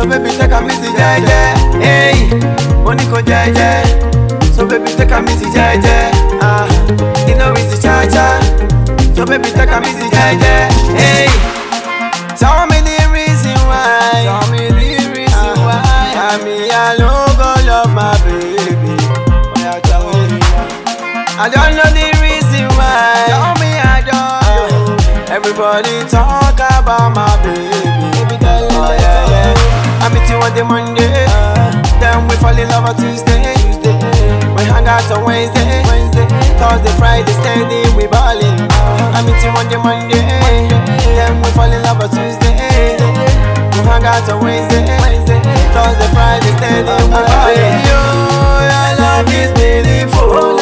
So baby take a easy, jeje. Hey, money ko jeje. So baby take a easy, jeje. You know it's the cha-cha. So baby take a easy, jeje. Hey, tell me the reason why. Tell me the reason why. I mean I don't go love my baby. I don't know the reason why. Tell me I don't know. Everybody talk about my baby. Oh yeah, yeah. I meet you on the Monday, then we fall in love on Tuesday. We hang out on Wednesday, Thursday, Friday, steady, we ballin'. I meet you on the Monday, then we fall in love on Tuesday. We hang out on Wednesday, Thursday, Friday, steady, we ballin'. Yo, your love is beautiful.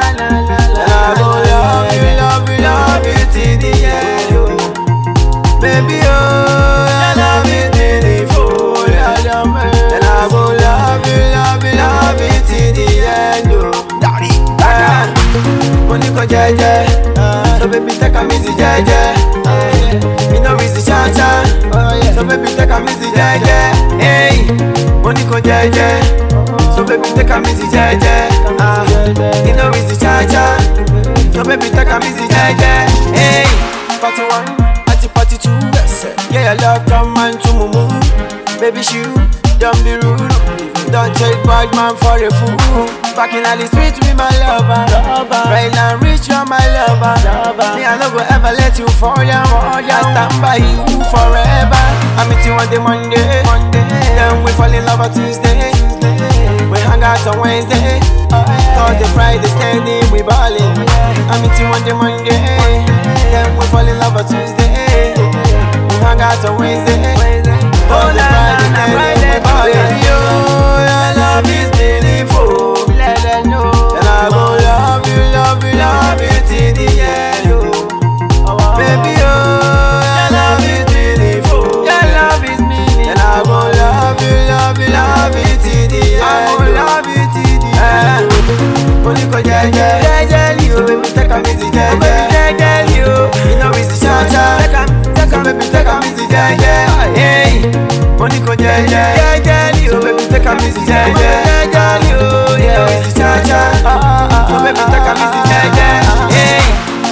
Love you till the end, oh. Baby, oh, I love you beautiful, and I go love you till the end, oh. Daddy, money ko jeje, so baby take a easy, jeje. Me no easy cha-cha, so baby take a easy, jeje. Hey, money ko jeje, so baby take a easy, jeje. Me no easy cha-cha. So baby take a easy, jeje. Hey, party 1, party 2. Yeah, your love come on to mumu. Baby shoe, don't be rude. Don't take bad man for a fool. Back in the street with my lover. Right now rich, you're my lover. Me I no go ever let you fall down. I stand by you forever. I meet you on the Monday, then we fall in love on Tuesday. We hang out on Wednesday, Thursday, Friday, steady, we ballin'. I meet you on the Monday, then we fall in love on Tuesday. We hang out on Wednesday, Thursday, Friday, steady, we ballin'. Yo, your love is beautiful. Let them know. And I go love you till the end, oh. Baby, oh, your love is beautiful. Your love is meaningful. And I go love you till the end. I go love you till the end. Money ko jeje, so baby take a easy, jeje. You know it's the cha-cha. So baby take a easy, jeje. Hey, money ko jeje, so baby take a easy, jeje. You know it's the cha-cha. So baby take a easy, jeje. Hey,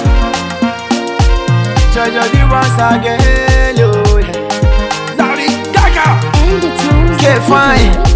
Jojo the once again, yo. Daddy Gaga, And the tones get fine.